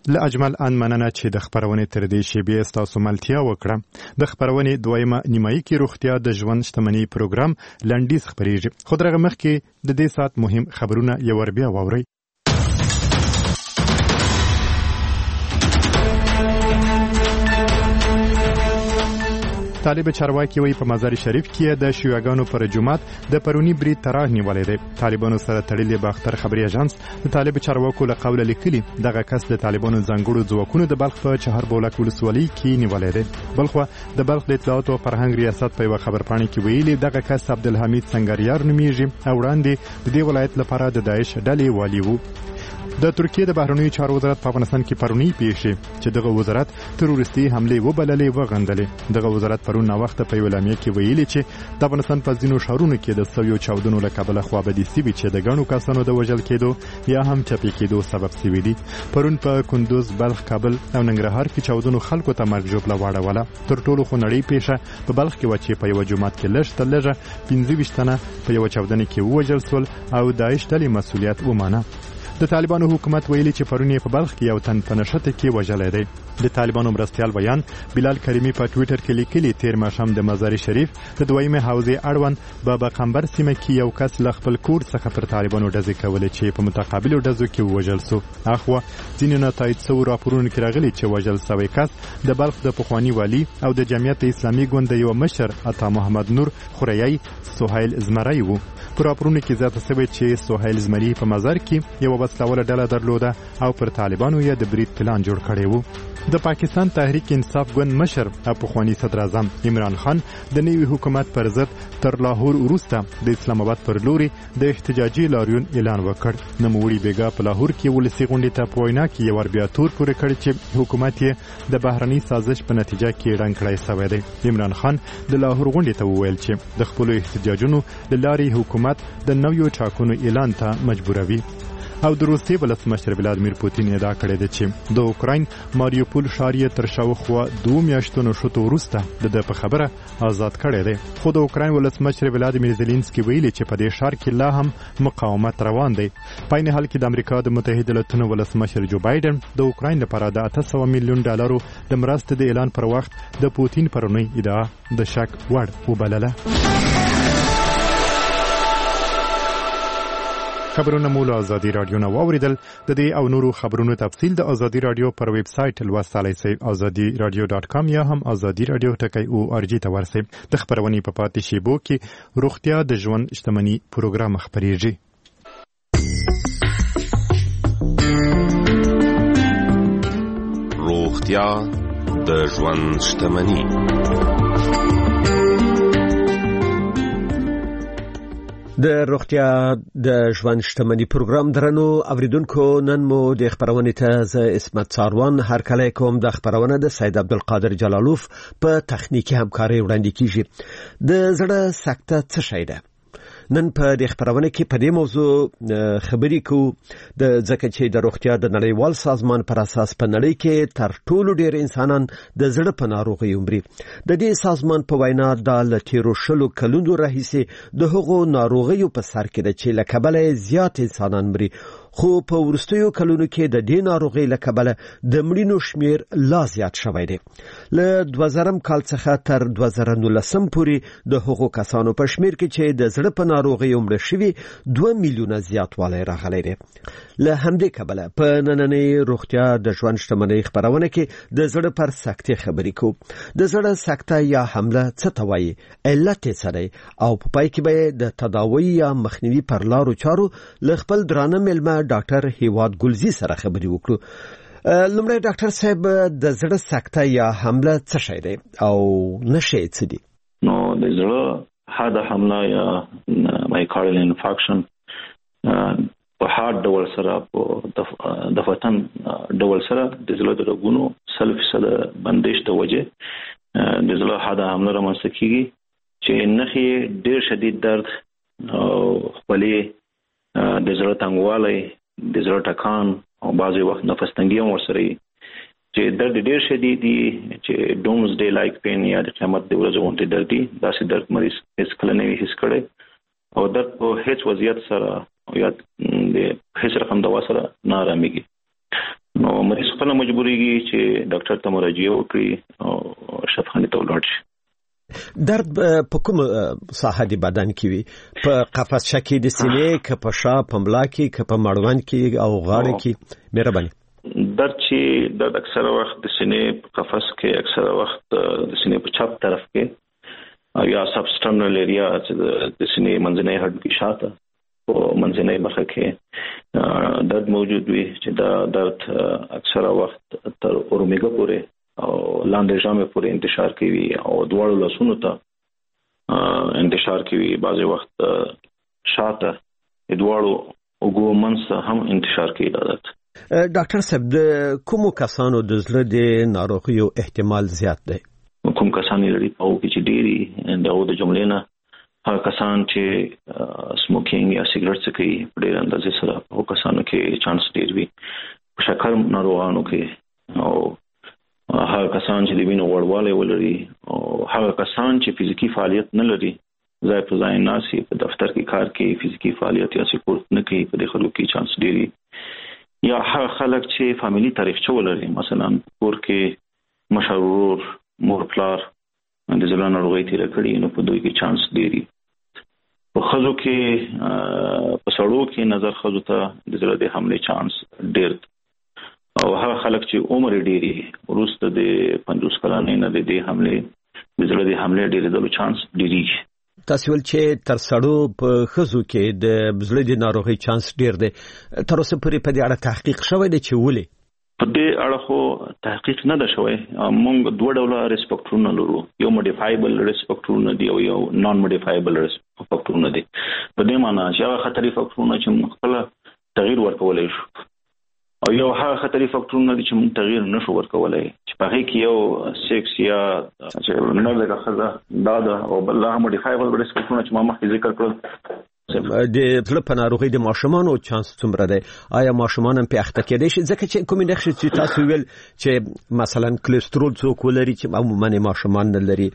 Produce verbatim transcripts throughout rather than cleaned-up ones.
له اجمل ان مننه چې د خبرونې تر دې شیبې ستاسو ملتیا وکړه. د خبرونې دویمه نیمایي کې روغتیا د ژوند شتمنۍ پروګرام لنډیز خبرېږي، خو درغه مخکې د دې سات مهم خبرونه یو ور بیا واورئ. طالب چارواکي وایي په مزار شریف کې د شیعاګانو پر جماعت د پرونی برید تراه نیولې ده. طالبانو سره تړلې باختر خبري اژانس د طالب چارواکو له قوله لیکلي دغه کس د طالبانو ځانګړو ځواکونو د بلخ په چهار بولک ولسوالۍ کې نیولې ده. بلخو د بلخ د اطلاعات او فرهنګ ریاست په خبرپاڼه کې ویلي دغه کس عبدالحمید سنگریار نومیږي او وړاندې د دې ولایت لپاره د داعش ډلې والی وو. د ترکیه د بهرنیو چارو وزارت په افغانستان کې پرونی پیښې چې دغه وزارت تروریستي حمله وبللې وغندلې. دغه وزارت پرون وخت په اعلامیه کې ویلي چې د افغانستان په ځینو ښارونو کې د سویو چاودنو له کبله خوابدي سوي چې د غنو کسانو د وژل کېدو یا هم چپی کېدو سبب سوي دي. پرون په کندوز، بلخ، کابل او ننګرهار کې چاودنو خلکو ته مرګ ژوبله واړوله. تر ټولو خونړۍ پیښه په بلخ کې و چې په یو جماعت کې لږ تر لږه پنځه ویشت تنه په یو چاودنه کې ووژل شول او داعش ډلې مسؤلیت ومانه. د طالبانو حکومت ویلي چې پرونی په بلخ کې یو تن په نشته کې وژل دی. د طالبانو مرستيال بیان بلال کریمی په ټوئیټر کې لیکلي تیر ماښام د مزار شریف د دویمه حوزې اړوند بابا قمبر سیمه کې یو کس له خپل کور څخه پر طالبانو ډزې کولې چې په متقابلو ډزو کې وژل شو. اخوا ځینې نتایج څو راپورونه کې راغلي چې وژل شوی کس د بلخ د پخوانی والی او د جمعیت اسلامي ګوند یو مشر عطا محمد نور خوريي سهیل زمری وو. پر راپورونه کې زیاته شوی چې سهیل زمری په مزار کې یو وسلواله ډله درلوده او پر طالبانو یې د برید پلان جوړ کړی وو. د پاکستان تحریک انصاف ګوند مشر او پخوانی صدر اعظم عمران خان د نوي حکومت پر ضد تر لاهور وروسته د اسلام آباد پر لوري د احتجاجي لاریون اعلان وکړ. نوموړي بیګا په لاهور کې ولسی غونډې ته په وینا کې یو بیا تور پورې کړ چې حکومت یې د بهرني سازش په نتیجه کې ډنګ کړی شوی دی. عمران خان د لاهور غونډې ته وویل چې د خپل احتجاجونو د لارې حکومت د نویو ټاکنو اعلان ته مجبوروي. او د روسیې ولسمشر ولادیمیر پوتین ادعا کړې ده چې د اوکراین ماریوپول ښار یې تر شاوخوا دوه میاشتو نشوتو وروسته د ده په خبره آزاد کړی دی. خو د اوکراین ولسمشر ولادیمیر زيلنسکي ویلي چې په دې ښار کې لا هم مقاومت روان دی. په عین حال کې د امریکا د متحده ایالاتونو ولسمشر جو بایدن د اوکراین لپاره د اته سوه میلیون ډالرو د مرستې د اعلان پر وخت د پوتین پرونی ادعا د شک وړ وبلله. خبرونه مو له ازادي رادیو نه واوریدل. د دې او نورو خبرونو تفصیل د ازادي رادیو پر ویب سټ لوستلای شئ ازادي رادیو ډاټ کام یا هم ازادي رادیو ټکی او ار جی ته ورسئ. د خبرونې په پاتې شیبو کې روغتیا د ژوند شتمنۍ پروګرام خبرېږي. روغتیا د ژوند شتمنۍ. د روغتیا د ژوند شتمنۍ پروګرام درنو اوریدونکو، نن مو د خبرونې ته ز اسمت ساروان هر کله کوم د خبرونه د سید عبدالقادر جلالوف په تخنیکی همکاري وړاندې کیږي. د زړه سکته څه شی ده؟ نن په دې خبرونه کې په دې موضوع خبرې کوو د ځکه چې د روغتیا د نړیوال سازمان پر اساس په نړۍ کې تر ټولو ډېر انسانان د زړه په ناروغۍ عمري. د دې سازمان په وینا د لټیرو شلو کلونو راهیسې د هغو ناروغیو په سر کې د چې له کبله زیات انسانان مري، خو په ورستیو کلونو کې د دې ناروغۍ له کبله د مړینو شمیر لا زیات شوی دی. له دوه زرم کال څخه تر دوه زره نولسم پورې د هغو کسانو په شمیر کې چې د زړه په ناروغۍ مړه شوي دوه میلیونه زیاتوالی راغلی دی. له همدې کبله په نننۍ روغتیا د ژوند شتمنۍ خبرونه کې د زړه پر سکتې خبرې کوو. د زړه سکته یا حمله څه ته وایي، علت یې څه دی، او په پای کې به د تداوی یا مخنیوي پر لارو چارو له خپل درانه مېلمه ډاکټر هیواد ګلزی سره خبرې وکړو. لومړی ډاکټر صاحب، د زړه سکته یا حمله څه شی دی او نښې یې څه دي؟ نو د زړه حاده حمله یا مایوکارډیل انفارکشن په هارت ډول سره په دفتن ډول سره د زړه د رګونو سل فیصد بندش د وجه د زړه حاده حمله رامنځته کیږي چې نښې ډېر شدید درد او خپلې د زړه تنګوالی، د زړه ټکان او بعضې وخت نفس تنګي هم ورسره وي چې درد ډېر شدید دي چې ډومز ډے لایک پین یا د قیامت د ورځې غوندې درد دي. داسې درد مریض هېڅ کله نه وي حس کړی او درد په هېڅ وضعیت سره یا د هېڅ رقم دوا سره نه ارامېږي. نو مریض خپل مجبوريږي چې ډاکټر ته مراجعه وکړي او شفاخانه ته ولاړ شي. درد په کوم ساحه د بدن کې وي؟ په قفس شکی د سینې، که په شا، په ملا کې، که په مړوند کې او غاړه کې؟ مهرباني. درد چې د اکثره وخت د سینې په قفس کې، اکثره وخت د سینې په چپ طرف کې یا سبسټرنل ایریا چې د سینې منځنۍ هډوکي شاته او منځنۍ برخه کې درد موجود وي، چې دا درد اکثره وخت تر اورمیګا پورې او لاندې ژامې پورې انتشار کوي او دواړو لاسونو ته انتشار کوي. بعضې وخت شاته دواړو اوږو منځ هم انتشار کوي دا درد. ډاکټر صاحب، د کومو کسانو د زړه د ناروغیو احتمال زیات دی؟ کوم کسان لري په او کې چې ډېری دغه د جملې نه هغه کسان چې سموکینګ یا سیګریټ څکوي په ډېر اندازې سره، او کسانو کې چانس ډېر وي. په شکر ناروغانو کې، او هغه کسان چې د وینې غوړوالی ولري، او هغه کسان چې فزیکی فعالیت نه لري، ځای په ځای ناسي، په دفتر کې کار کوي، فزیکی فعالیت یا سپورت نه کوي، په دې خلکو کې چانس ډېر وي. یا هغه خلک چې فامیلی تاریخچه ولري، مثلا کور کې مشر ورور، مور پلار د زړه ناروغۍ تیر کړي، نو په دوی کې چانس ډېر وي. په ښځو کې، په سړو کې نظر ښځو ته د زړه د حملې چانس ډېر، او هغه خلک چې عمر ډېری وروسته د پنځوس کلنۍ نه د دې حملې د زړه د حملې ډېرېدلو چانس ډېریږي. تاسو ول چې تر سړو په ښځو کې د زړه د ناروغۍ چانس ډېر دی. تر اوسه پورې په دې اړه تحقیق شوی دی چې ولې؟ په دې اړه خو تحقیق نه ده شوی. موږ دوه ډوله ریسک فاکټورونه لرو، یو موډیفایبل ریسک فاکټورونه دي او یو نان موډیفایبل ریسک فاکټورونه دي. په دې معنی چې هغه خطري فاکټورونه چې موږ خپل تغییر ورکولای شو، او یو هغه خطري فاکټورونه دي چې موږ تغییر نشو ورکولای، چې په هغه کې یو سیکس یا چې نه لږه خزه دا ده، او بل هغه موډیفایبل ریسک فاکټورونه چې ما مخکې ذکر کړل. د زړه په ناروغۍ د ماشومانو چانس څومره دی؟ آیا ماشومان هم په اخته کېدای شي؟ ځکه چې کومې نښې چې تاسو ویل چې مثلا کلسترول څوک ولري چې عموما ماشومان نه لري،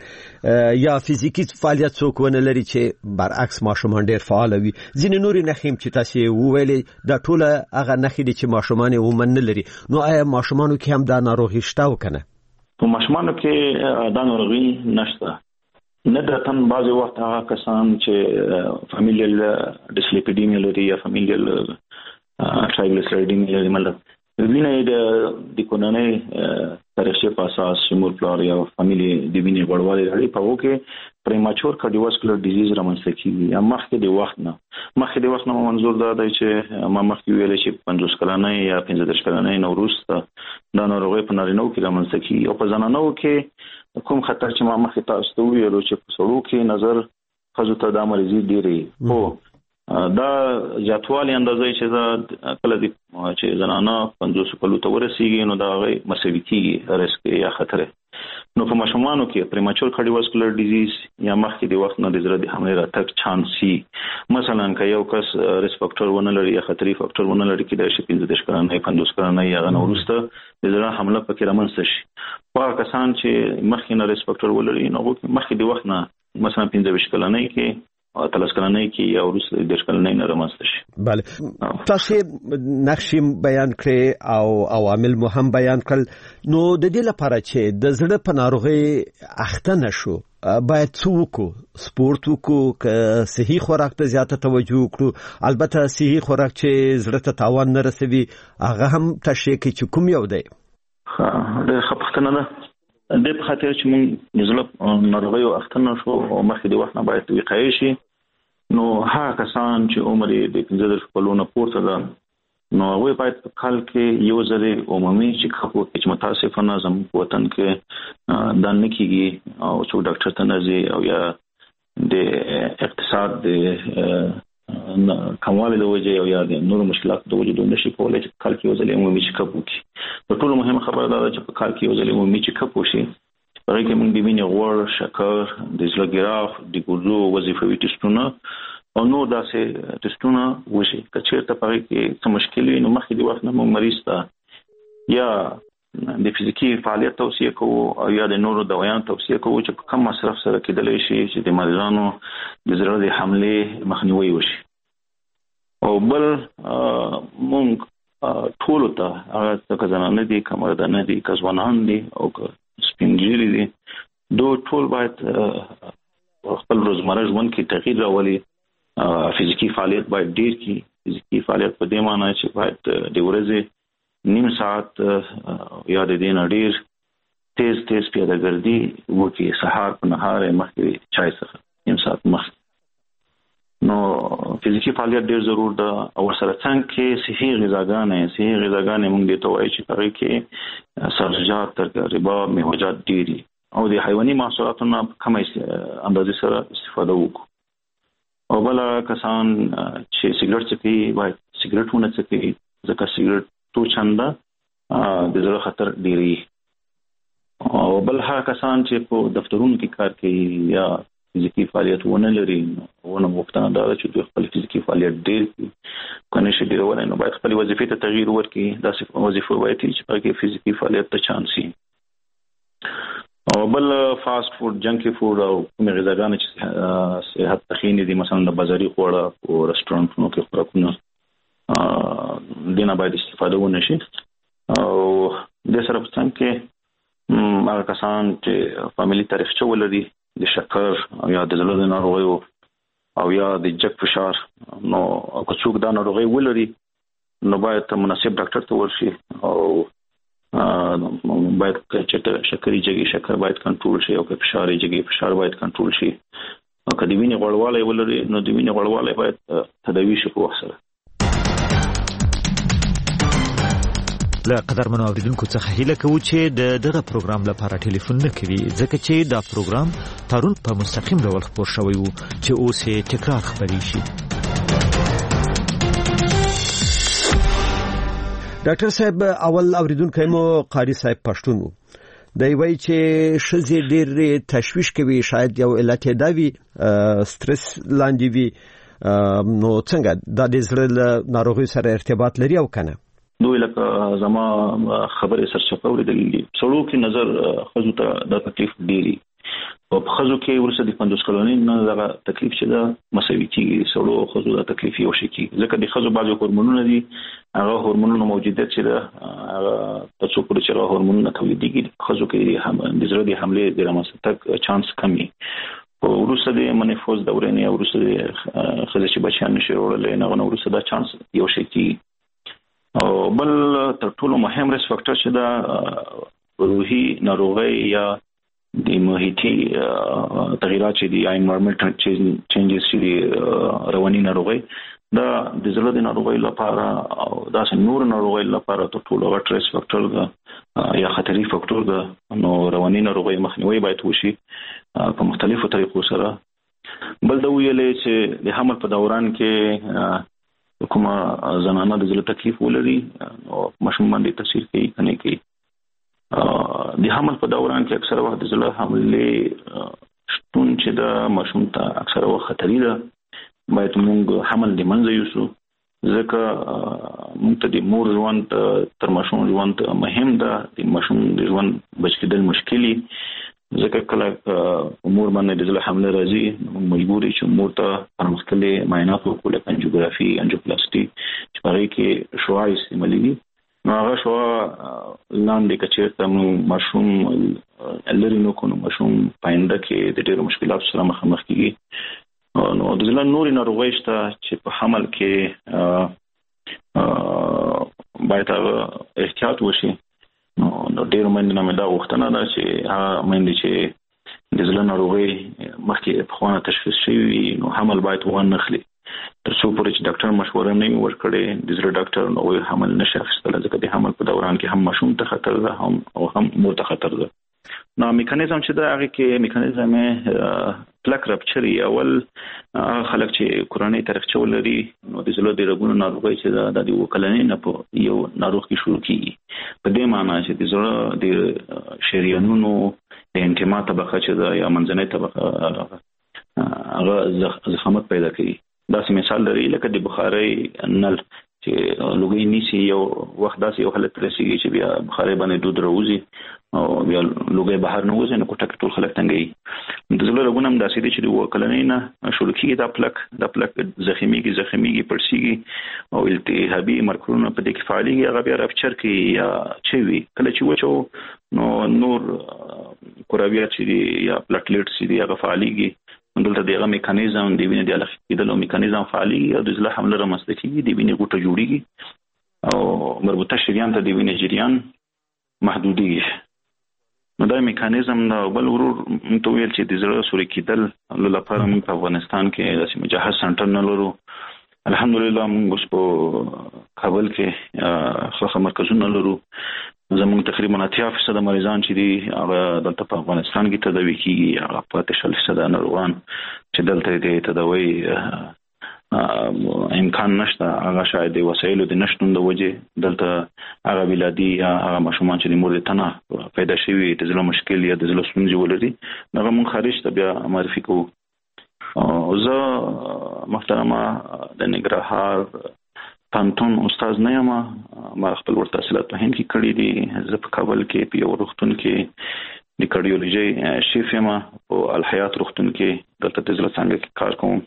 یا فزیکی فعالیت څوک ونه لري چې برعکس ماشومان ډېر فعال وي، ځینې نورې نښې چې تاسو وویلې دا ټوله هغه نښې دي چې ماشومان عموما نه لري. نو آیا ماشومانو کې هم دا ناروغي شته وکنه؟ په ماشومانو کې دا ناروغي نشته. نه درتن بعضی وخت هغه کسان چې فامیلیل ډیسلیپیډیمیا لري یا فامیلیل ټرایګلیسیریډیمیا لري، مطلب وینې د د کورنۍ تاریخچه په اساس مور پلار یا فامیلی د وینې غوړوالی لري، په هغه کې پریماچور کارډیوواسکولر ډیزیز رامنځته کیږي. یا مخکې د وخت نه مخکې د وخت نه منظور دا دی چې ما مخکې ویل چې پنځوس کلنۍ یا پنځه دېرش کلنۍ نه وروسته دا ناروغي په نارینه‌و کې رامنځته کیږي، او په زنانو کې کوم خطر چې ما مخکې تاسو ته ویلو چې په سړو کې نظر ښځو ته دا مریضي ډېرې، خو دا زیاتوالی اندازې چې دا کله د چې زنانه پنځوس کلو ته ورسیږي نو دا هغوی مساوي کېږي رسک یا خطر. نو په ماشومانو کې پریماچور کارډیوواسکولر ډیزیز یا مخکې د وخت نه د زړه د حملې راتګ چانس وي. مثلا که یو کس ریسک فاکټور ونه لري یا خطري فاکټور ونه لري، کېدای شي پنځه دېرش کلنۍ، پنځوس کلنۍ یا هغه نه وروسته د زړه حمله پکې رامنځته شي. خو هغه کسان چې مخکې نه ریسک فاکټور ولري، نو هغوی مخکې د وخت نه مثلا پنځه ویشت کلنۍ کې، اتلس کلنۍ کې یا وروسته د دېرش کلنۍ نه رامنځته شي. بله، تاسو نقشې بیان کړې او عوامل مو هم بیان کړل. نو د دې لپاره چې د زړه په ناروغۍ اخته نشو باید څه وکړو؟ سپورت وکړو که صحي خوراک ته زیاته توجه وکړو؟ البته صحي خوراک چې زړه ته تاوان نه رسوي هغه هم تشریح کړئ چې کوم یو دی. ډېره ښه پوښتنه ده. د په خاطر چې موږ د زړه ناروغیو اخته نشو او مخکې د وخت نه باید وقایې شي، نو هغه کسان چې عمر یې د پنځه دېرش کلو نه پورته ده، نو هغوی باید په کال کې یو ځلې عمومي چیک اپ وکړي، چې متاسفانه زموږ په وطن کې دا نه کېږي، او څوک ډاکټر ته نه ځي، او یا د اقتصاد د کموالی د وجې او یا د نورو مشکلاتو د وجې دوی نشي کولی چې په کال کې یو ځلې عمومي چیک اپ وکړي. په ټولو مهمه خبره دا ده چې په کال کې یو ځلې عمومي چیک اپ وشي. په هغې کې موږ د وینې غوړ، شکر، د زړه ګراف، د ګردو وظیفوي ټسټونه او نور داسې ټسټونه وشي. که چېرته په هغې کې څه مشکل وي، نو مخکې د وخت نه موږ مریض ته یا د فزیکي فعالیت توصیه کوو او یا د نورو دوايانو توصیه کوو چې په کم مصرف سره کېدلی شي چې د مریضانو د زړه د حملې مخنیوی وشي. او بل موږ ټول ته هغه څه زنانه دي کمردانه دي کزوانان دي او سپینجيري دي دوی ټول باید خپل روزمره ژوند کې تغییر راولي. فزیکی فعالیت باید ډیر کی. فزیکی فعالیت په دې معنی چې باید د ورځې نیم ساعت یا د دین ډیر تیز تیز پیاده ګرځي وکي سحر په نهار مخکې چای څخه نیم ساعت مخکې. نو فزیکی فعالیت ډیر ضرور ده او سره څنګه کې صحي غذاګانې صحي غذاګانې موږ دې ته وایي چې هغه کې سبزیجات ترکاري میوه‌جات ډیری او د حیواني محصولاتو نه کمه اندازې سره استفاده وکړو. او بل کسان چې سیګریټ څکوي باید سیګریټ ونه څکوي ځکه سیګریټ تو چنده د زړه خطر ډیری. او بل هغه کسان چې په دفترونو کې کار کوي یا فزیکی فعالیت ونه لري ونه مفتانه دا چې دوی خپل فزیکی فعالیت ډیر کنه شي ډیرول نو باید خپل وظیفې ته تغییر ورکړي. دا صرف وظیفه وایي چې په فزیکی فعالیت ته چانس وي. او بل فاست فود جنکی فود او کومه غذاګانې چې صحت تخینې دي مثلا د بازاري خوړه او رستورانتونو کې خوراکونه دینه باید استفاده ونه شي. او د سره په څنګه کې هغه کسان چې فاميلي تاریخچه ولري د شکر او یا د زړه ناروغیو او یا د جګ فشار نو که څوک دا ناروغي ولري نو باید مناسب ډاکټر ته ورشي او باید چې شکرې جګي شکر باید کنټرول شي او که فشار جګي فشار باید کنټرول شي. او که د وینې غوړوالی ولري نو د وینې غوړوالی باید تداوي شي په وخت سره. له قدرمنو اوریدونکو څخه هیله کوو چې د دغه پروګرام لپاره ټلیفون نه کوي ځکه چې دا پروګرام پرون په مستقیم ډول خبر شوی وو چې اوس یې تکرار خبري شي. ډاکټر صاحب اول اوریدونکو مو قاری صاحب پښتون وو. دا وایي چې شزي ډېر تشویش کوي شاید یو علت دا وي سترس لاندې وي. نو څنګه دا د زړه ناروغي سره ارتباط لري او کنه؟ دوی لکه زما خبره سرچپه ورېدلې څلو کې نظر خزو ته د تکلیف ډیری او په خزو کې ورسره د پنځوس کلونین نه دا تکلیف چې دا مساوي کیږي څلو خزو د تکلیف یو شي کیږي ځکه د خزو بعضو هورمونونه دي هغه هورمونونه موجودیت چې دا هغه په څو پورې چې هغه هورمونونه تولیدېږي خزو کې هم د زړه د حمله د رامنځته چانس کمی او ورسره د منفوز دورې نه ورسره خزه چې بچیان نشي وړلې نه نو ورسره دا چانس یو شي کیږي. او بل تر ټولو مهم ریس فاکټر چې دا روحي ناروغي یا د محیطي تغیرات چې دي انوایرنمنټل چینجز چې دي رواني ناروغي دا د زړه د ناروغي لپاره او دا سم نور ناروغي لپاره تر ټولو غټ ریس فاکټر دا یا خطري فاکټر دا نو رواني ناروغي مخنیوي باید وشي په مختلفو طریقو سره. بل دا ویلې چې د حمل په دوران کې کومه زنانه د زړه تکلیف ولري او ماشوم باندې تاثیر کوي کنه کوي. د حمل په دوران کې اکثره وخت د زړه حمله شتون چې د ماشوم ته اکثره وخت خطري ده باید موږ حمل د منځ یوسو ځکه موږ ته د مور ژوند تر ماشوم ژوند مهم ده. د ماشوم د ژوند بچ کېدل مشکلي ځکه کله امور باندې د زړه حمله راځي مجبورې چې امور ته پرمختللي معاینات وکړو لکه انجیوګرافي انجیوپلاسټي چې په هغې کې شعاع استعمالېږي. نو هغه شعاع لاندې که چېرته ماشوم لرې نه کړو نو ماشوم په آینده کې د ډېرو مشکلاتو سره مخامخ کېږي. نو د زړه نورې ناروغۍ شته چې په حمل کې باید هغه احتیاط وشي. نو د ډېرو مېندو نه مې دا غوښتنه ده چې هغه مېندې چې د زړه ناروغۍ مخکې پخوانه تشخیص شوي وي نو حمل باید وانخلي تر څو پورې چې ډاکټر مشوره نه وي ورکړې د زړه ډاکټر نو وایي حمل نشي اخیستلی ځکه د حمل په دوران کې هم ماشوم ته خطر ده هم او هم مور ته خطر ده. نو میکانیزم چې دا هغه کې میکانیزم پلک رپچري اول خلک چې کورنۍ تاریخچه ولري نو د زړه د رګونو ناروغي چې دا د وکلنې نه په یو ناروغ کې شروع کیږي په دې معنی چې د زړه د شریانونو د انتما طبقه چې دا یا منځنۍ طبقه هغه زخمت پیدا کوي. دا سم مثال لري لکه د بخاري نل چې لوګي نيسي یو وخت داسې یو حالت رسیږي چې بیا بخاري باندې دود راوځي او بیا لوګي بهر نه وځي نو کوټه ټول خلک تنګي. د زړه رګونه هم داسې دي چې د وکلنۍ نه شروع کیږي د پلک د پلک زخمیږي زخمیږي پړسیږي او التهابي مرکزونه په دې کې فعاليږي هغه بیا رپچر کوي یا چوي کله چې وچو نو نور کوراویات چې یا پلاټلیټس چې هغه فعاليږي دلته دغه میکانیزم د وینې د الخ کېدلو میکانیزم فعاليږي او د زړه حمله رامنځته کیږي د وینې غوټه جوړیږي او مربوطه شریان ته د وینې جریان محدودیږي. نو دا میکانیزم دا بل ورور ته ویل چې د زړه سوري کېدل لپاره موږ په افغانستان کې داسې مجهز سنټر نه لرو. الحمدلله موږ اوس په کابل کې خلک مرکزونه لرو. زموږ تقریبا اتیا فیصد مریضان چې دي هغه دلته په افغانستان کې تداوي کیږي، هغه په شل فیصد ناروغان چې دلته د تداوي امکان نشته، هغه شاید د وسایلو د نشټون د وجې دلته هغه ولادي یا هغه ماشومان چې د مور د تنه پیدا شوي د زړه مشکل یا د زړه ستونزې ولري هغه موږ خارج ته بیا معرفي کوو. زه محترمه د ننګرهار پانتون استاد نه یم، ما خپل ورته تحصیلات په هند کې کړي دي. زه په کابل کې په یو روغتون کې د کارډیولوژي شیف یم، په الحیات روغتون کې دلته د زړه څنګه کې کار کوم.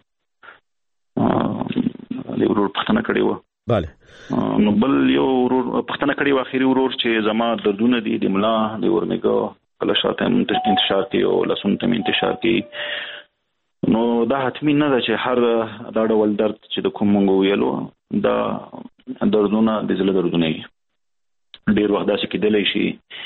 له ورور پښتنه کړی و. bale نو بل یو ورور پښتنه کړی و اخیری ورور چې زما دردونه دي د ملا د ورمګو کله شاته انتشار کوي او لاسونه ته انتشار کوي. نو دا حتمی نه ده چې هر دا ډول درد چې د کوم مونږ ویلو دا دردونه د زړه دردونه دي. ډیر وخت داسې کېدلی شي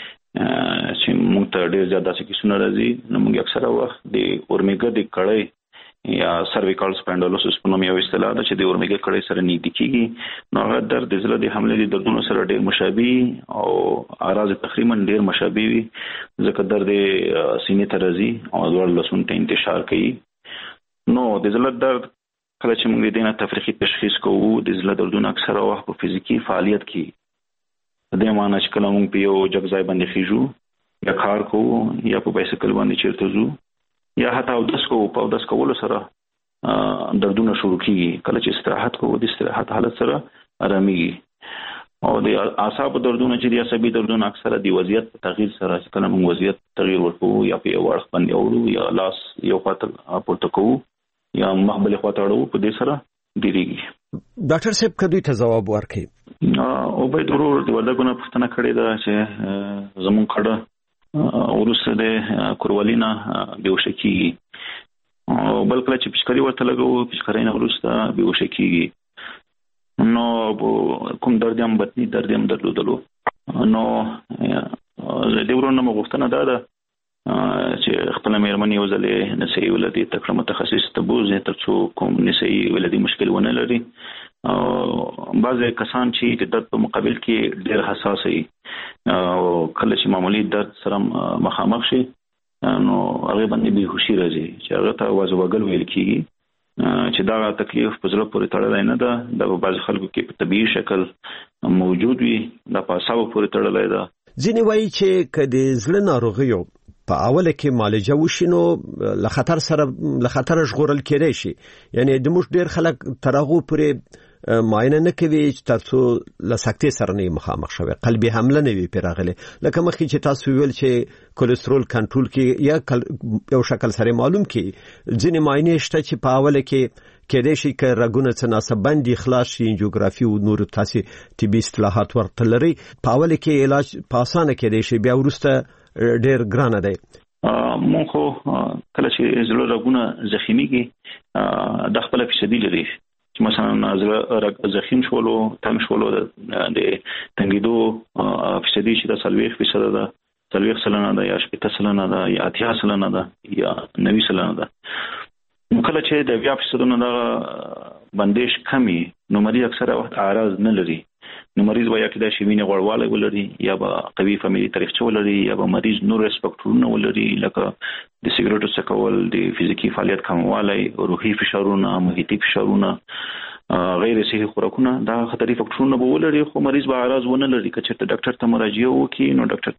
چې مونږ ته ډیر زیات داسې کیسونه راځي. نو مونږ اکثره وخت د ورمګو د کړۍ یا سرویکال سپاینډلوسس په نوم یو اصطلاح ده چې د ورمګو کړۍ سره نږدې کیږي. نو هغه درد د زړه د حملې د دردونو سره ډیر مشابه او اراز تقریبا ډیر مشابه وي، ځکه درد سینې ته راځي او ډول لاسونو ته انتشار کوي. نو د زړه درد کله چې موږ د دینه تفریحي تشخیص کوو د زړه دردونه اکثره وخت په فزیکی فعالیت کې د معنی چې کله موږ په یو جګ ځای باندې خېجو یا کار کوو یا په بایسکل باندې چیرته ځو یا حتی او داس کو په داس کولو سره دردونه شروع کیږي. کله چې استراحت کوو د استراحت حالت سره آراميږي او د اعصاب دردونه چې د عصبي دردونه اکثره د وضعیت تغییر سره کله موږ وضعیت تغییر ورکوو یا په یو اړخ باندې اورو یا لاس یو خاطر پورته کوو یا مخبل خاطر اورو په دې سره ډیریږي. ډاکټر صاحب کدی ته جواب ورکړي او به ضرور د وردګونه پښتنه کړې ده چې زمون کړه ورسره د کوروالینا بیوشکی او بل کله چې پښکری ورته لګو پښکری نه ورسره بیوشکی. نو کوم درد هم بطنی درد هم درلودلو. نو زه د ورونو مغفتنه ده چې خپل مېرمنې وزلې نسي ولدي تکړه متخصص ته بوزي ترڅو کوم نسي ولدي مشکل ونه لري. او بعضې کسان چې د درد په مقابل کې ډېر حساس وي او کله چې معمولی درد سره مخامخ شي نو هغه باندې بېهوشي راځي چې هغه ته وازوګل ویل کېږي چې دا تکلیف په زړه پورې تړلی نه ده، دا په بعض خلکو کې په طبیعي شکل موجود وي، دا په اعصابو پورې تړلی ده. ځینې وایي چې که د زړه ناروغیو په اوله کې معالجه وشي نو له خطر سره له خطر ژغورل کېدای شي، یعنی د موږ ډېر خلک تر هغو پورې معاینه نه کوي چې ترڅو له سکتې سره نه مخامخ شوي، قلبي حمله نه وي پرې راغلې. لکه مخکې چې تاسو ویل چې کولېسترول کنټرول کې یا یو شکل سره معلوم کې ځینې معاینې شته چې په اوله کې کېدای شي که رګونه څه ناسبند دي خلاص شي، انجیوګرافي او نور تاسې طبي اصطلاحات ورته لري. په اوله کې علاج په اسانه کېدای شي، بیا وروسته ډېر ګرانه دی. مونږ خو کله چې زړه رګونه زخمیږي د خپل فیصدي لري چې مثلا زړه زخیم شولو تنګ شولو د تنګیدو فیصدي چې د سلويخ فیصد ده، سلويخ سلنه ده یا شپږ سلنه ده یا اتیا سلنه ده یا نوي سلنه ده. کله چې د بیا فیصدونو د بندش کمی نو مریض اکثره وخت اعراض نه لري. نو مریض وایي چې د شوینه غوړواله ولري یا به قوي فاميلي تاریخچه ولري یا به مریض نور ریسپکټورونه ولري لکه د سیګریټو څکول، د فزیکی فعالیت کموالی، روحي فشارونه، محیطي فشارونه، غیر صحي خوراکونه، دا خطري فکټورونه به ولري خو مریض به اعراض ونه لري. که چېرته ډاکټر ته مراجعه وکړي نو ډاکټر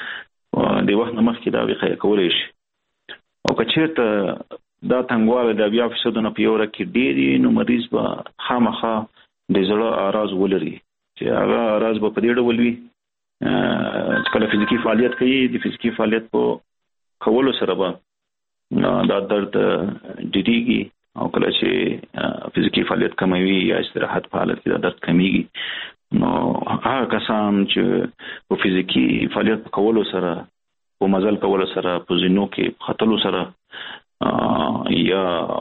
ته د وخت نه مخکې دا وقایه کولی شي. او که چېرته دا تنګواله د بیا فیصدونه په یو ورځ کې ډېر نو مریض به خامخا د زړه اعراض ولري چې هغه اعراض به په دې ډول وي چې کله فزیکی فعالیت کوي د فزیکی فعالیت په کولو سره به دا درد ډیریږي او کله چې فزیکی فعالیت کموي یا استراحت په حالت کې دا درد کمیږي نو هغه کسان چې په فزیکی فعالیت کولو سره په مزل کولو سره په زینو کې خطلو سره یا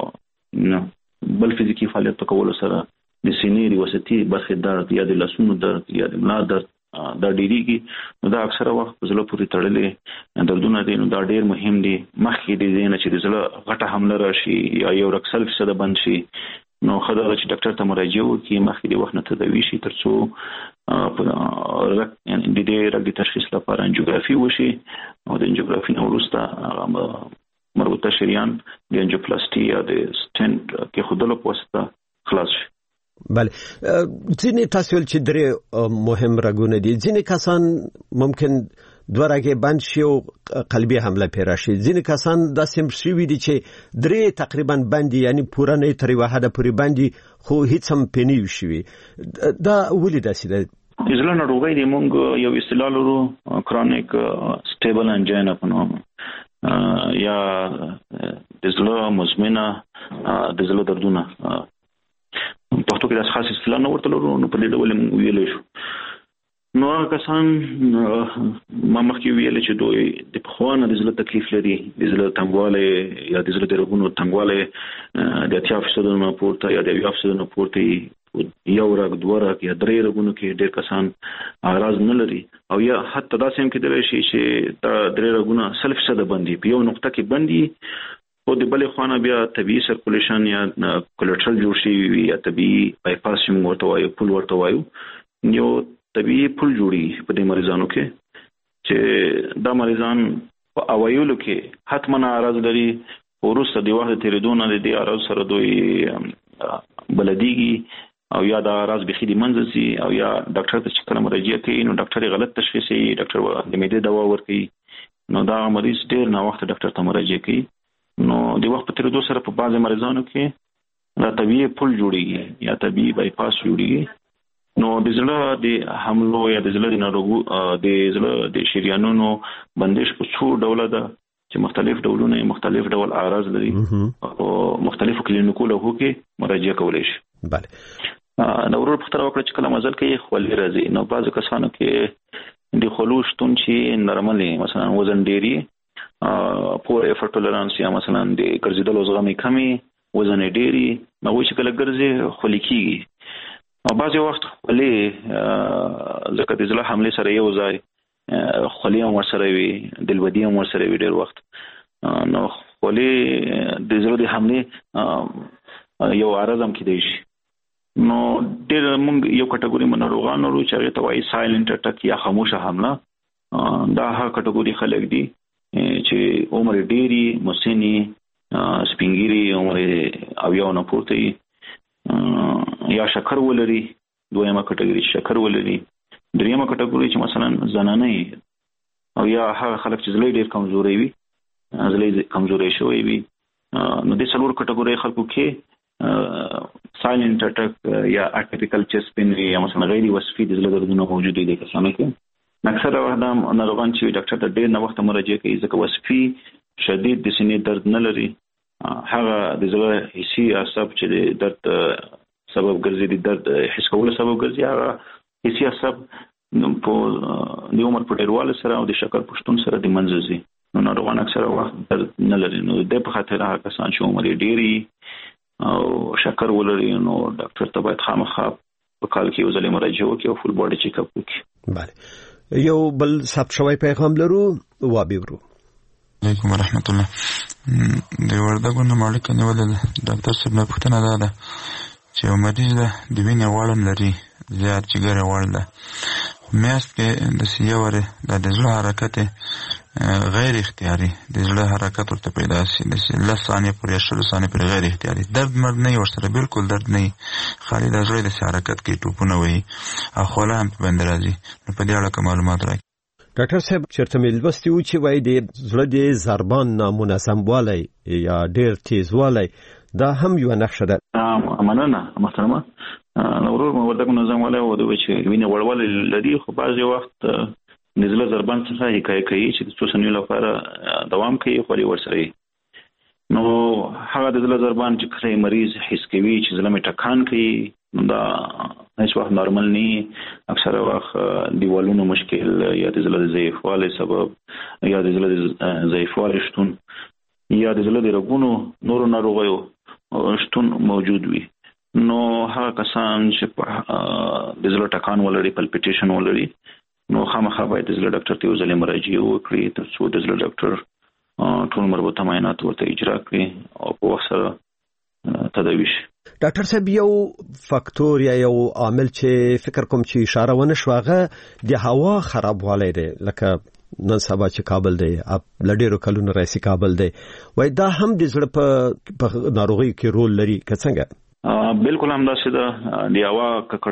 بل فزیکی فعالیت کولو سره د سینې د وسطي برخې درد یا د لاسونو درد یا د ملا درد دا ډیریږي نو دا اکثره وخت په زړه پورې تړلې دردونه دي نو دا ډیر مهم دي مخکې د دې نه چې د زړه غټه حمله راشي یا یو رکسل فیصد بند شي نو خدای چې ډاکټر ته مراجعه وکړي مخکې د وخت نه تداوي شي ترڅو یعنی د دې رګ د تشخیص لپاره انجیوګرافي وشي او د انجیوګرافي نه وروسته مربوطه شریان د انجیوپلاسټي یا د سټنټ کې خودلو په واسطه خلاص شي. بله ځینې تاسو چې درې مهم رګونه دي ځینې کسان ممکن دوه رګې بند شي او قلبي حمله پې راشي ځینې کسان داسې شوي دي چې درې تقریبا بند یعنی پوره نه تر یوه حده پورې بند خو هیڅ هم پې نه وي شوي دا ولې داسې ده؟ د زړه ناروغۍ د موږ یو اصطلاح لرو کرونیک سټیبل انجینا په نوم یا د زړه مزمنه د زړه دردونه پښتو کې د خاص اصطلاح نه ورته لرو نو په دې ډول موږ ویلی شو نو هغه کسان ما مخکې ویل چې دوی د پخوانه د زړه تکلیف لري د زړه تنګوالی یا د زړه د رګونو تنګوالی د اتیا فیصد نه پورته یا د اویا فیصد نه پورته یو رګ دوه رګ یا درې رګونو کې ډېر کسان اعراض نه لري او یا حتی داسې هم کېدلی شي چې دا درې رګونه سل فیصده بند دي په یو نقطه کې بند دي او د بلې خوا بیا طبیعي سرکولیشن یا کولټرل جوړ شوي وي یا طبیعي بایپاس چې موږ ورته وایو پل ورته وایو یو طبیعي پل جوړي په دې مریضانو کې چې دا مریضان په اوایلو کې حتما اعراض لري وروسته د وخت تیریدو نه د دې اعراض سره دوی بلدیږي او یا دا اعراض بخي د منځ سي او یا ډاکټر ته چې کله مراجعه کوي نو ډاکټر غلط تشخیص کوي ډاکټر د معدې دوا ورکوي نو دا مریض ډیر نه وخت ډاکټر ته مراجعه کوي نو د وخت په تیریدو سره په بعض مریضانو کې دا طبيعي پل جوړیږي یا طبيعي بایپاس جوړیږي نو د زړه د حملو یا د زړه د ناروغ د زړه د شریانونو بندش په څو ډوله ده چې مختلف ډولونه مختلف ډول اعراض لري او مختلفو کلینیکو له کې مراجعه کولای شي. بله نو ورور په تر وکړه چې کله مزل کوي خولې راځي نو بعض کسانو کې د خلو شتون چې نورمالي مثلا وزن ډيري پور افورت ټولرانس یا مثلا د ګرځیدلو زغمي کمی وزن ډيري نو چې کله ګرځي خولې کیږي او بعض وخت خولې ځکه د زړه حمله سره یو ځای خولې هم ورسره وي دلودي هم ورسره وي ډېر وخت نو خولې د زړه د حمله یو عارض هم کېدای شي نو ډېر موږ یو کټګوري منروغان ورو چې هغه ته وایي سایلنت اټک یا خاموشه حمله دا هغه کټګوري خلک دي چې عمر ډيري مسني سپینګيري عمر او یو نه پورته یا شکر ولري دویمه کټګوري شکر ولري دریمه کټګوري چې مثلا زنانه او یا هغه خلک چې زړه ډیر کمزوري وي زړه کمزوري شوی وي نو د څلور کټګوري خلکو کې سایلنت اټک یا اټیپیکل چیست پین یا مثلا غیر وصفي د زړه دردونه موجود دي کسانو کې اکثر وخت دا ناروغان چې ډاکټر ته ډېر نه وخت مراجعه کوي ځکه وصفي شدید د سینې درد نه لري هغه د زړه حسي عصب چې د درد سبب ګرځي د درد حس کولو سبب ګرځي هغه حسي عصب په د عمر په ډیرواله سره او د شکر پښتون سره د منځزي نو ناروغان اکثر وخت درد نه لري نو د په خاطر هغه کسان چې عمر ډيري او شکر ولري نو ډاکټر ته باید خامخا په کال کې یو ځل مراجعه وکړي او فول باډي چیک اپ وکړي. بله یو بل ثبت شوی پیغام لرو وابي ورو. علیکم ورحمت الله. د وردګو نه مالک نیول ډاکټر صاحب نه پوښتنه ده ده چې یو مریض ده د وینې غوړم لري زیات جګر غوړ ده میاشت کې د سیوره د زړه حرکت غیر اختیاري د زړه حرکت ورته پیدا شي د لس ثانیې پورې شل ثانیې پورې غیر اختیاري درد مرد نه ورسره بالکل درد نه خالي د زړه د حرکت کې ټوپونه وي او خوله هم بند راځي نو په دې اړه معلومات راکړئ. ډاکټر صاحب چرته مې لوستي و چې وایي د زړه د ضربان نامنظموالی یا ډېر تیزوالی دا هم یو نښه ده. مننه محترمه. نورور مو ورته منظموالی او د چې وینې غوړوالی لري خو بعضې وخت د زړه ضربان څخه حکایه کوي چې د څو ثانیو لپاره دوام کوي خو ورسره نو هغه د زړه ضربان چې کله مریض حس کوي چې زړه مې ټکان کوي دا هیڅ وخت نارمل نه، اکثره وخت دیوالونو مشکل یا د زړه ضعیفوالي سبب یا د زړه ضعیفوالي شتون یا د زړه د رګونو نورو ناروغیو شتون موجود وي. نو هغه کسان چې د زړه ټکان ولري، پلپټیشن ولري، نو خامخا باید د زړه ډاکټر ته یو ځل مراجعه وکړي تر څو د زړه ډاکټر ټول مربوطه معاینات ورته اجرا کړي او په وخت سره تداوی شي. ډاکټر صاحب یو فاکتور یا یو عامل چې فکر کوم چې اشاره ونه شو هغه د هوا خرابوالی دی، لکه نن سبا چې کابل دی لډیرو کلونو راځي کابل دی، وای دا هم د زړه په ناروغي کې رول لري که څنګه؟ بالکل همداسې ده. د هوا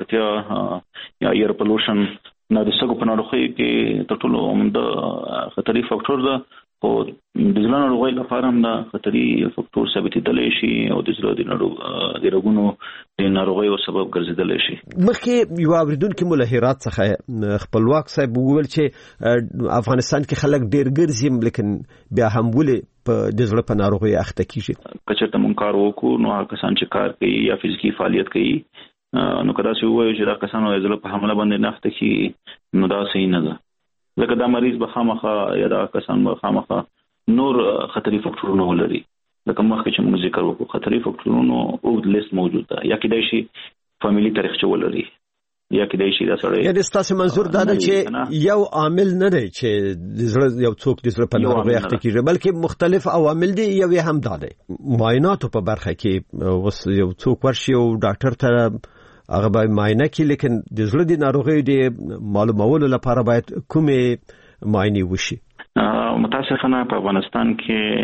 ککړتیا یا ایر پولوشن نه د سږو په ناروغۍ کې تر ټولو عمده خطري فاکتور ده، او د زړه ناروغۍ لپاره هم دا خطري فاکتور ثابتېدلی شي او د زړه د ناروغ د رګونو د ناروغیو سبب ګرځېدلی شي. مخکې یو اوریدونکو مو له هرات څخه خپلواک صاحب وویل چې افغانستان کې خلک ډېر ګرځي لیکن بیا هم ولې په د زړه په ناروغۍ اخته کیږي. که چېرته موږ کار وکړو نو هغه کسان چې کار کوي یا فزیکي فعالیت کوي نو که داسې ووایو چې دا کسانو د زړه په حمله باندې نه اخته کیږي نو دا صحیح نه ده، ځکه دا مریض به خامخا یا دا کسان به خامخا نور خطري فاکتورونه ولري. لکه مخکې چې موږ ذکر وکړو خطري فاکتورونو اوږد لیست موجود ده، یا کېدای شي فامیلي تاریخچه ولري، یا کېدای شي دا سړی یعنې ستاسو منظور دا ده چې یو عامل نه دی چې د زړه یو څوک د زړه په ناروغۍ اخته کېږي، بلکې مختلف عوامل دي. یو یې هم دا دی معایناتو په برخه کې اوس یو څوک ورشي او ډاکټر ته هغه به معاینه کوي، لیکن د زړه د ناروغۍ د معلومولو لپاره باید کومې معاینې وشي؟ متاسفانه په افغانستان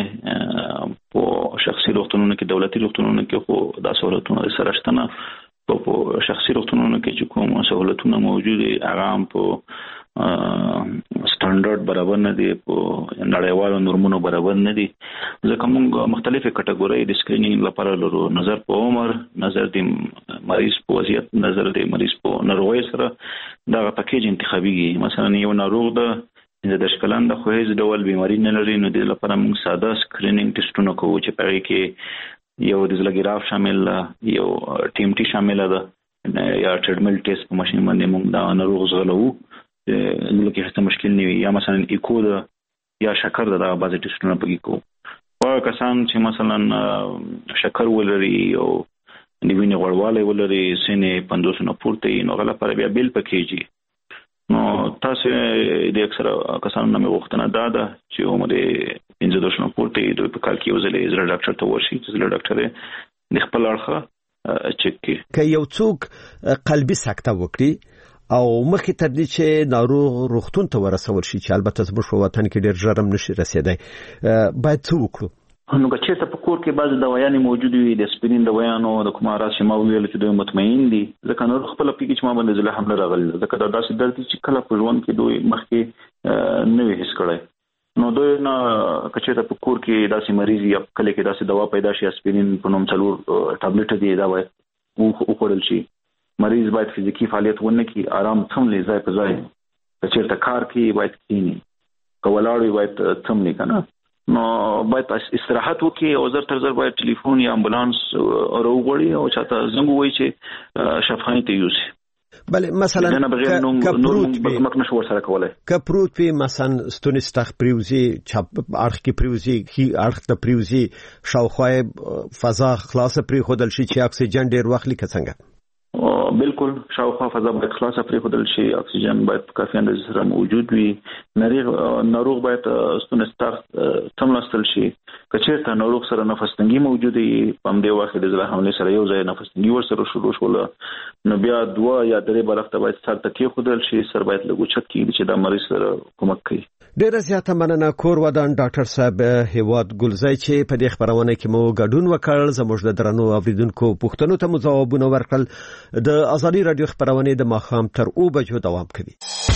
کې په شخصي روغتونونو کې دولتي روغتونونو کې خو دا سہولتونه سره شته نه، په شخصي روغتونونو کې چې کوم سہولتونه موجود دي هغه هم په سټانډرډ برابر نه دي، په نړیوالو نورمونو برابر نه دي، ځکه موږ مختلفې کټګورۍ د سکرینینګ لپاره لرو، نظر په عمر، نظر د مریض په وضعیت، نظر د مریض په ناروغۍ سره دا پکیج انتخابيږي. مثلا یو ناروغ د د دشکلان د خو هیڅ ډول بیماری نه لري نو د لپاره موږ ساده سکرینینګ ټیسټونه کوو چې په کې یو د زلګراف شامل ده، یو ټیم ټي شامل ده، یا ټریډمل ټیسټ په ماشين باندې موږ دا ناروغ زغلو نو کې هیڅ مشکل نه وي، یا مثلا ایکو ده یا شکر ده، دا بعضی ټیسټونه پکې کوو. او کسان چې مثلا شکر ولري او د وینې غوړوالی ولري، سینې پنځوس نه پورته نو غلا پر بیا بیل پکېږي. نو تاسو د اکثره کسانو نه غوښتنه دا ده چې عمر پنځه دوه نه پورته د په کال کې یو ځل زړه ډاکټر ته ورشي، چې زړه ډاکټر د خپل اړخه چک کړي. که یو څوک قلبي سکته وکړي او مخکې تر دې چې ناروغ روغتون ته ورسول شي، چې البته زموږ په وطن کې ډېر ژر هم نشي رسېدی، باید څه وکړو؟ نو که چېرته په کور کې بعضې دوايانې موجود وي، د اسپرین دوايانو د کومه راز چې ما وویل چې دوی مطمئن دي، ځکه نور خپله پکې چې ما باندې زړه حمله راغلې ده، ځکه دا داسې درد چې کله په ژوند کې دوی مخکې نه وي حس کړی. نو دوی نه که چېرته په کور کې داسې مریض یا کله کې داسې دوا پیدا شي، اسپرین په نوم څلور ټابلیټه دي، دا باید وخوړل شي. مریض باید فزیکي فعالیت ونه کړي، آرام څملي ځای په ځای، که چېرته کار کوي باید کښېني، که ولاړ وي باید څملي که نه، نو باید استراحت وکړي او زر تر زر باید ټلیفون یا امبولانس راوغواړي او چاته زنګ ووایي چې شفاخانې ته یوسي. بله مثلا که پروت وي مکنه ورسره کولی، که پروت وي مثلا ستونی ستخ پریوزي، چپ اړخ کې پریوزي، ښي اړخ ته پریوزي، شاوخوا فضا خلاصه پرېښودل شي چې اکسیجن ډېر واخلي که څنګه؟ بالکل شاوخوا فضا باید خلاصه پرېښودل شي، اکسیجن باید په کافي اندازې سره موجود وي، ناروغ باید ستونی ستخ څملاستل شي. که چېرته ناروغ سره نفس تنګي موجوده وي، په همدې وخت کې د زړه حملې سره یو ځای نفس تنګي ورسره شروع شوله نو بیا دوه یا درې بالښت ته باید سر ته کېښودل شي، سر باید لږ اوچت کړي چې دا مریض سره کومک کوي. ډیره زیاته مننه کور ودان ډاکټر صاحب هیواد ګلزی چې په دې خبرونه کې مو ګډون وکړ. زموږ د درنو اوریدونکو پوښتنو ته مو ځوابونه ورکړل. د ازادي رادیو خبرونه د ماښام تر اوه بجو دوام کوي.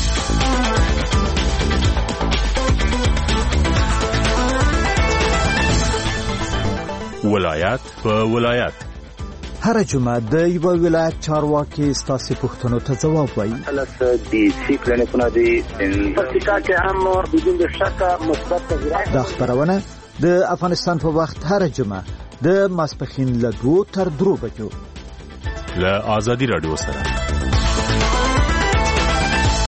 ولایت په ولایت هر جمعه د یو ولایت چارواکي ستاسو پوښتنو ته ځواب وایي. البته د سیکلنه په نادي پرتګال کې هم بدون شک مثبت تغیرات د خبرونه د افغانستان په وخت هر جمعه د ماسپخین له دوه تر درو بجو له آزادي رادیو سره